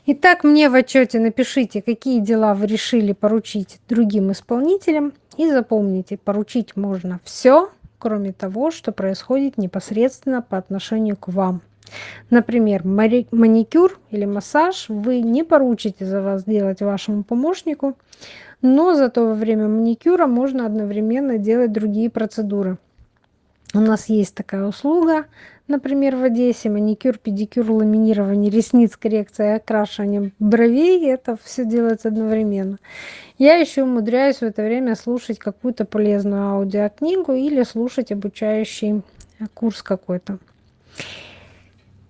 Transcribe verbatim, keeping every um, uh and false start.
Итак, мне в отчете напишите, какие дела вы решили поручить другим исполнителям. И запомните, поручить можно все, кроме того, что происходит непосредственно по отношению к вам. Например, мари- маникюр или массаж вы не поручите за вас делать вашему помощнику, но зато во время маникюра можно одновременно делать другие процедуры. У нас есть такая услуга, например, в Одессе: маникюр, педикюр, ламинирование ресниц, коррекция окрашивание бровей. Это все делается одновременно. Я еще умудряюсь в это время слушать какую-то полезную аудиокнигу или слушать обучающий э, курс какой-то.